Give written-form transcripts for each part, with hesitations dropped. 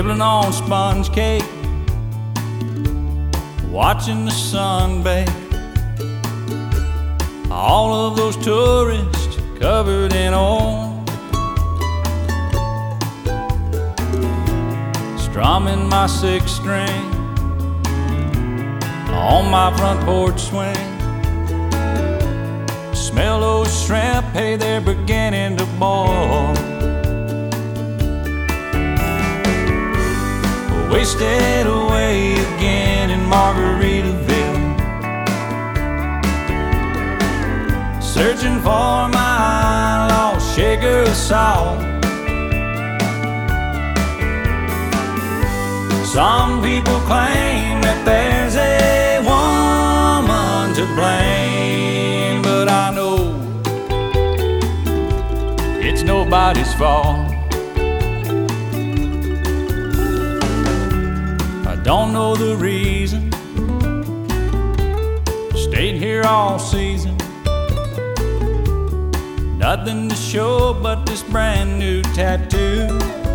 nibbling on sponge cake, watching the sun bake. All of those tourists covered in oil, strumming my sixth string on my front porch swing. Smell those shrimp, hey, they're beginning to boil. Wasted away again in Margaritaville, searching for my lost shaker of salt. Some people claim that there's a woman to blame, but I know it's nobody's fault. I don't know the reason, stayed here all season. Nothing to show but this brand new tattoo,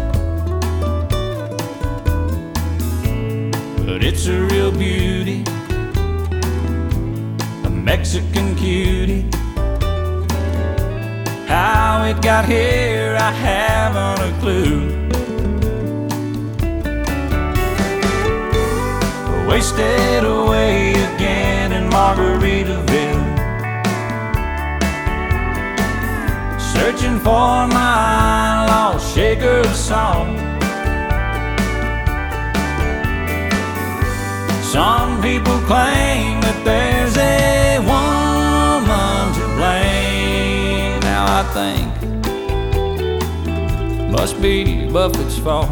but it's a real beauty, a Mexican cutie. How it got here, I haven't a clue. Wasted away again in Margaritaville, searching for my lost shaker of salt. Some people claim that there's a woman to blame. Now I think must be Buffett's fault.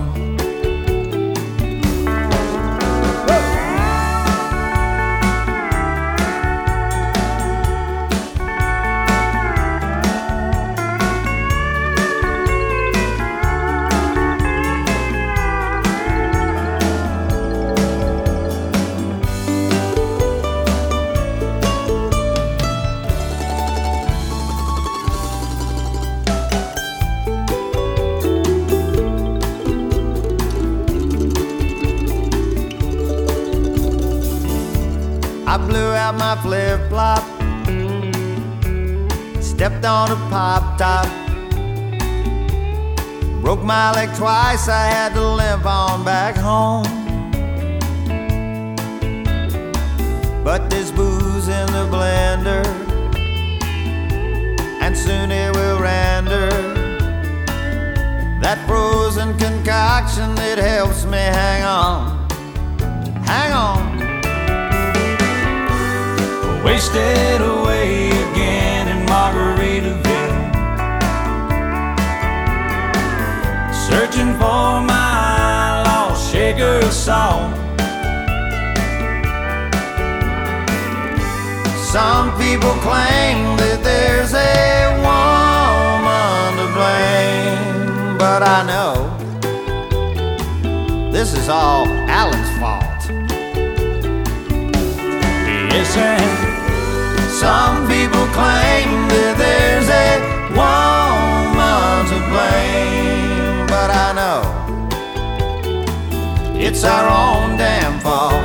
I blew out my flip-flop, stepped on a pop top, broke my leg twice, I had to limp on back home. But there's booze in the blender, and soon it will render that frozen concoction that helps me hang on, hang on. Wasted away again in Margaritaville, searching for my lost shaker of salt. Some people claim that there's a woman to blame, but I know this is all Alan's fault. Yes, and some people claim that there's a woman to blame, but I know it's our own damn fault.